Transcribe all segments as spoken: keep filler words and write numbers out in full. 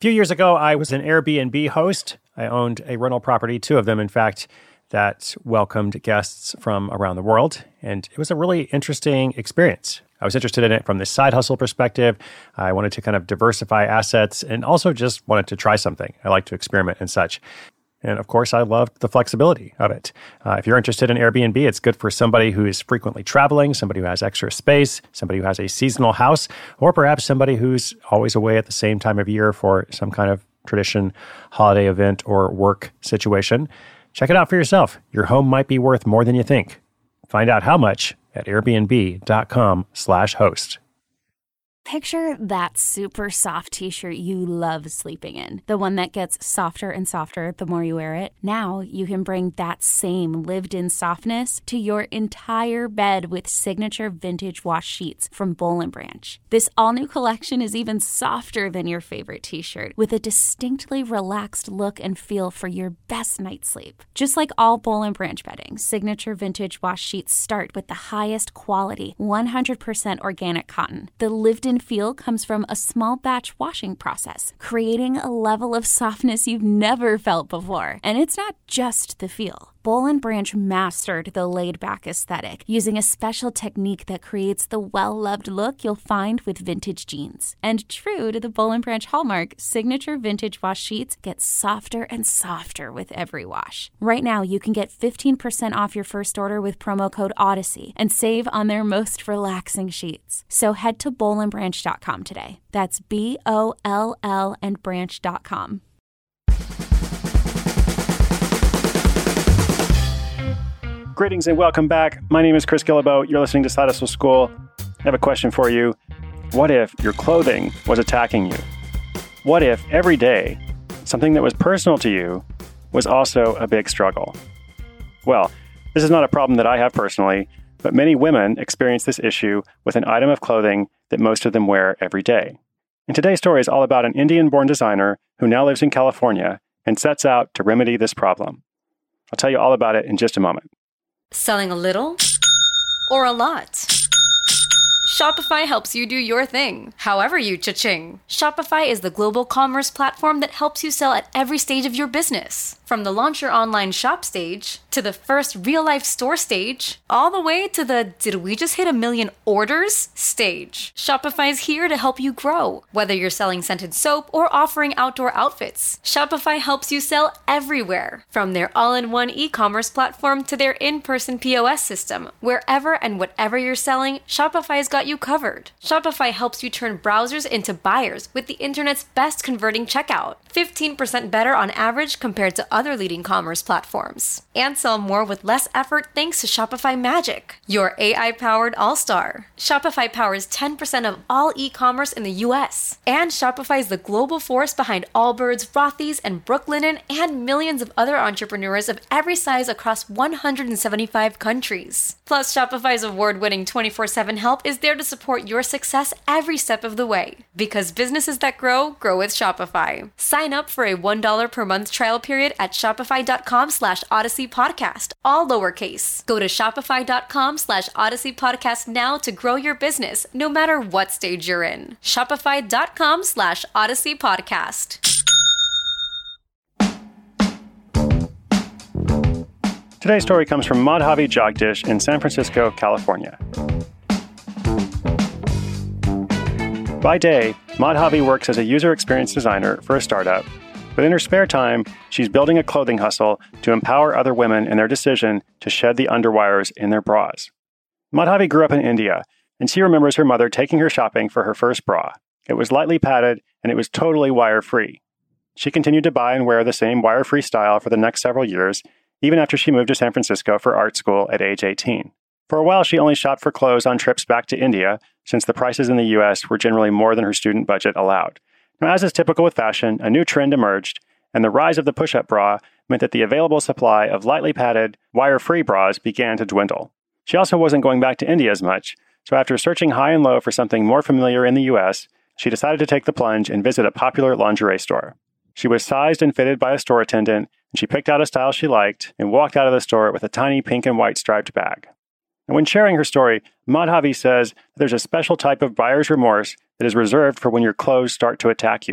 few years ago, I was an Airbnb host. I owned a rental property, two of them, in fact, that welcomed guests from around the world. And it was a really interesting experience. I was interested in it from the side hustle perspective. I wanted to kind of diversify assets and also just wanted to try something. I like to experiment and such. And of course, I loved the flexibility of it. Uh, if you're interested in Airbnb, it's good for somebody who is frequently traveling, somebody who has extra space, somebody who has a seasonal house, or perhaps somebody who's always away at the same time of year for some kind of tradition, holiday event, or work situation. Check it out for yourself. Your home might be worth more than you think. Find out how much at airbnb.com slash host. Picture that super soft t-shirt you love sleeping in. The one that gets softer and softer the more you wear it. Now you can bring that same lived-in softness to your entire bed with signature vintage wash sheets from Boll and Branch. This all-new collection is even softer than your favorite t-shirt, with a distinctly relaxed look and feel for your best night's sleep. Just like all Boll and Branch bedding, signature vintage wash sheets start with the highest quality, one hundred percent organic cotton. The lived-in feel comes from a small batch washing process, creating a level of softness you've never felt before. And it's not just the feel. Boll and Branch mastered the laid-back aesthetic using a special technique that creates the well-loved look you'll find with vintage jeans. And true to the Boll and Branch hallmark, signature vintage wash sheets get softer and softer with every wash. Right now, you can get fifteen percent off your first order with promo code Odyssey and save on their most relaxing sheets. So head to boll and branch dot com today. That's B O L L and branch dot com. Greetings and welcome back. My name is Chris Guillebeau. You're listening to Side Hustle School. I have a question for you. What if your clothing was attacking you? What if every day something that was personal to you was also a big struggle? Well, this is not a problem that I have personally, but many women experience this issue with an item of clothing that most of them wear every day. And today's story is all about an Indian-born designer who now lives in California and sets out to remedy this problem. I'll tell you all about it in just a moment. Selling a little or a lot? Shopify helps you do your thing, however you cha-ching. Shopify is the global commerce platform that helps you sell at every stage of your business. From the launch your online shop stage, to the first real-life store stage, all the way to the did we just hit a million orders stage. Shopify's here to help you grow. Whether you're selling scented soap or offering outdoor outfits, Shopify helps you sell everywhere. From their all-in-one e-commerce platform to their in-person P O S system, wherever and whatever you're selling, Shopify's got you covered. Shopify helps you turn browsers into buyers with the internet's best converting checkout. fifteen percent better on average compared to other leading commerce platforms. And sell more with less effort thanks to Shopify Magic, your A I-powered all-star. Shopify powers ten percent of all e-commerce in the U S. And Shopify is the global force behind Allbirds, Rothy's, and Brooklinen, and millions of other entrepreneurs of every size across one hundred seventy-five countries. Plus, Shopify's award-winning twenty-four seven help is there to support your success every step of the way. Because businesses that grow, grow with Shopify. Sign up for a one dollar per month trial period at shopify.com slash Odyssey Podcast, all lowercase. Go to shopify.com slash Odyssey Podcast now to grow your business, no matter what stage you're in. Shopify.com slash Odyssey Podcast. Today's story comes from Madhavi Jagdish in San Francisco, California. By day, Madhavi works as a user experience designer for a startup, but in her spare time, she's building a clothing hustle to empower other women in their decision to shed the underwires in their bras. Madhavi grew up in India, and she remembers her mother taking her shopping for her first bra. It was lightly padded, and it was totally wire-free. She continued to buy and wear the same wire-free style for the next several years, even after she moved to San Francisco for art school at age eighteen. For a while, she only shopped for clothes on trips back to India, since the prices in the U S were generally more than her student budget allowed. Now, as is typical with fashion, a new trend emerged, and the rise of the push-up bra meant that the available supply of lightly padded, wire-free bras began to dwindle. She also wasn't going back to India as much, so after searching high and low for something more familiar in the U S, she decided to take the plunge and visit a popular lingerie store. She was sized and fitted by a store attendant, and she picked out a style she liked and walked out of the store with a tiny pink and white striped bag. And when sharing her story, Madhavi says there's a special type of buyer's remorse that is reserved for when your clothes start to attack you.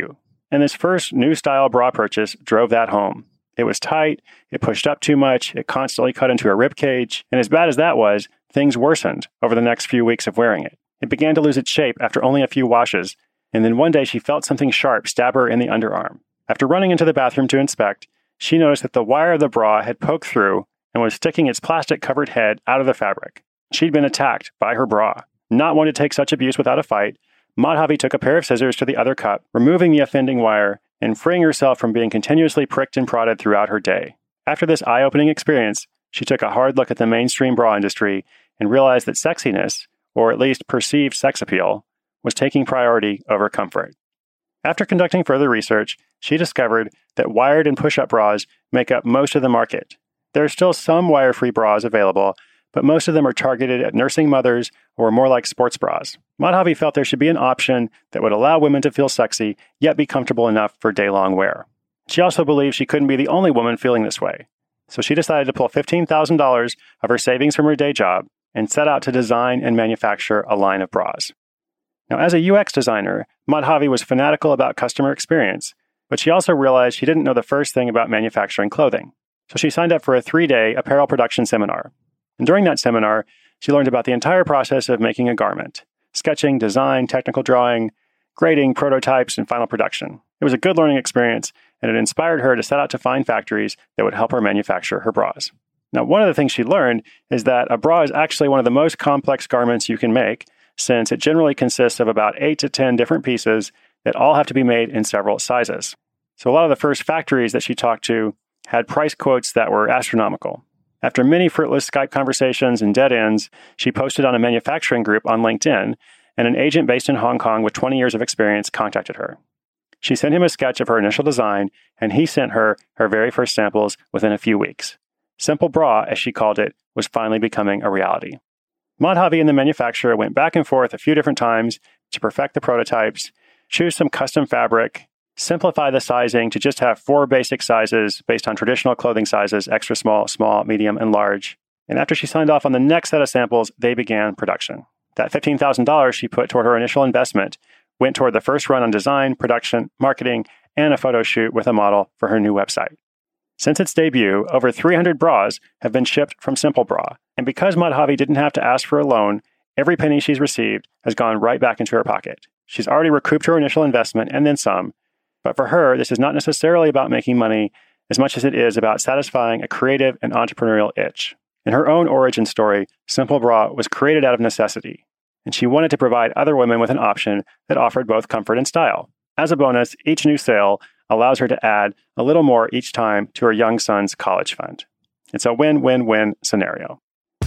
And this first new style bra purchase drove that home. It was tight, it pushed up too much, it constantly cut into her rib cage, and as bad as that was, things worsened over the next few weeks of wearing it. It began to lose its shape after only a few washes, and then one day she felt something sharp stab her in the underarm. After running into the bathroom to inspect, she noticed that the wire of the bra had poked through and was sticking its plastic-covered head out of the fabric. She'd been attacked by her bra. Not one to take such abuse without a fight, Madhavi took a pair of scissors to the other cup, removing the offending wire and freeing herself from being continuously pricked and prodded throughout her day. After this eye-opening experience, she took a hard look at the mainstream bra industry and realized that sexiness, or at least perceived sex appeal, was taking priority over comfort. After conducting further research, she discovered that wired and push-up bras make up most of the market. There are still some wire-free bras available, but most of them are targeted at nursing mothers or more like sports bras. Madhavi felt there should be an option that would allow women to feel sexy, yet be comfortable enough for day-long wear. She also believed she couldn't be the only woman feeling this way. So she decided to pull fifteen thousand dollars of her savings from her day job and set out to design and manufacture a line of bras. Now, as a U X designer, Madhavi was fanatical about customer experience, but she also realized she didn't know the first thing about manufacturing clothing. So she signed up for a three-day apparel production seminar. And during that seminar, she learned about the entire process of making a garment: sketching, design, technical drawing, grading, prototypes, and final production. It was a good learning experience, and it inspired her to set out to find factories that would help her manufacture her bras. Now, one of the things she learned is that a bra is actually one of the most complex garments you can make, since it generally consists of about eight to ten different pieces that all have to be made in several sizes. So a lot of the first factories that she talked to had price quotes that were astronomical. After many fruitless Skype conversations and dead ends, she posted on a manufacturing group on LinkedIn, and an agent based in Hong Kong with twenty years of experience contacted her. She sent him a sketch of her initial design, and he sent her her very first samples within a few weeks. Simple Bra, as she called it, was finally becoming a reality. Madhavi and the manufacturer went back and forth a few different times to perfect the prototypes, choose some custom fabric, simplify the sizing to just have four basic sizes based on traditional clothing sizes: extra small, small, medium, and large. And after she signed off on the next set of samples, they began production. That fifteen thousand dollars she put toward her initial investment went toward the first run on design, production, marketing, and a photo shoot with a model for her new website. Since its debut, over three hundred bras have been shipped from Simple Bra. And because Madhavi didn't have to ask for a loan, every penny she's received has gone right back into her pocket. She's already recouped her initial investment and then some. But for her, this is not necessarily about making money as much as it is about satisfying a creative and entrepreneurial itch. In her own origin story, Simple Bra was created out of necessity, and she wanted to provide other women with an option that offered both comfort and style. As a bonus, each new sale allows her to add a little more each time to her young son's college fund. It's a win-win-win scenario.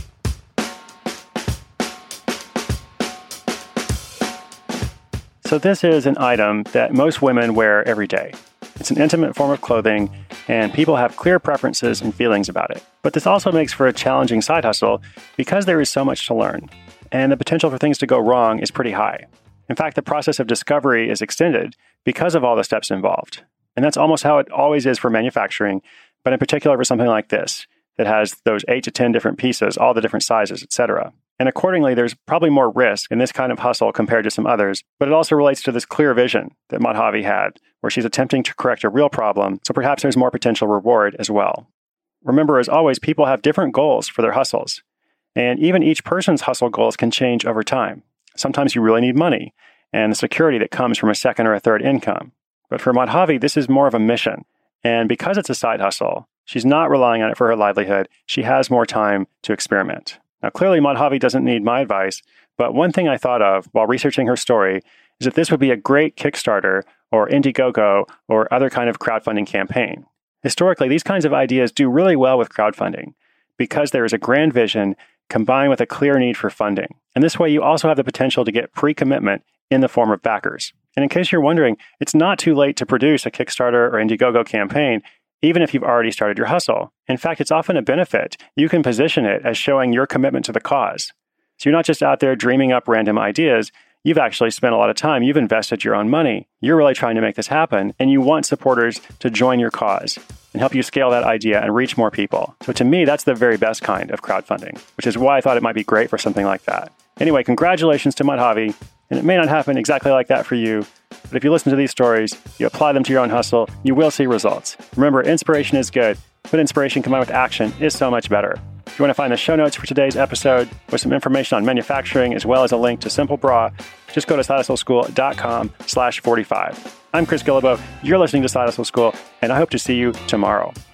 So this is an item that most women wear every day. It's an intimate form of clothing, and people have clear preferences and feelings about it. But this also makes for a challenging side hustle because there is so much to learn, and the potential for things to go wrong is pretty high. In fact, the process of discovery is extended because of all the steps involved. And that's almost how it always is for manufacturing, but in particular for something like this, that has those eight to ten different pieces, all the different sizes, et cetera. And accordingly, there's probably more risk in this kind of hustle compared to some others, but it also relates to this clear vision that Madhavi had, where she's attempting to correct a real problem, so perhaps there's more potential reward as well. Remember, as always, people have different goals for their hustles, and even each person's hustle goals can change over time. Sometimes you really need money and the security that comes from a second or a third income. But for Madhavi, this is more of a mission, and because it's a side hustle, she's not relying on it for her livelihood. She has more time to experiment. Now, clearly, Madhavi doesn't need my advice, but one thing I thought of while researching her story is that this would be a great Kickstarter or Indiegogo or other kind of crowdfunding campaign. Historically, these kinds of ideas do really well with crowdfunding because there is a grand vision combined with a clear need for funding. And this way, you also have the potential to get pre-commitment in the form of backers. And in case you're wondering, it's not too late to produce a Kickstarter or Indiegogo campaign, even if you've already started your hustle. In fact, it's often a benefit. You can position it as showing your commitment to the cause. So you're not just out there dreaming up random ideas. You've actually spent a lot of time. You've invested your own money. You're really trying to make this happen, and you want supporters to join your cause and help you scale that idea and reach more people. So to me, that's the very best kind of crowdfunding, which is why I thought it might be great for something like that. Anyway, congratulations to Madhavi. And it may not happen exactly like that for you, but if you listen to these stories, you apply them to your own hustle, you will see results. Remember, inspiration is good, but inspiration combined with action is so much better. If you want to find the show notes for today's episode with some information on manufacturing as well as a link to Simple Bra, just go to side hustle school dot com slash forty-five. I'm Chris Guillebeau. You're listening to Side Hustle School, and I hope to see you tomorrow.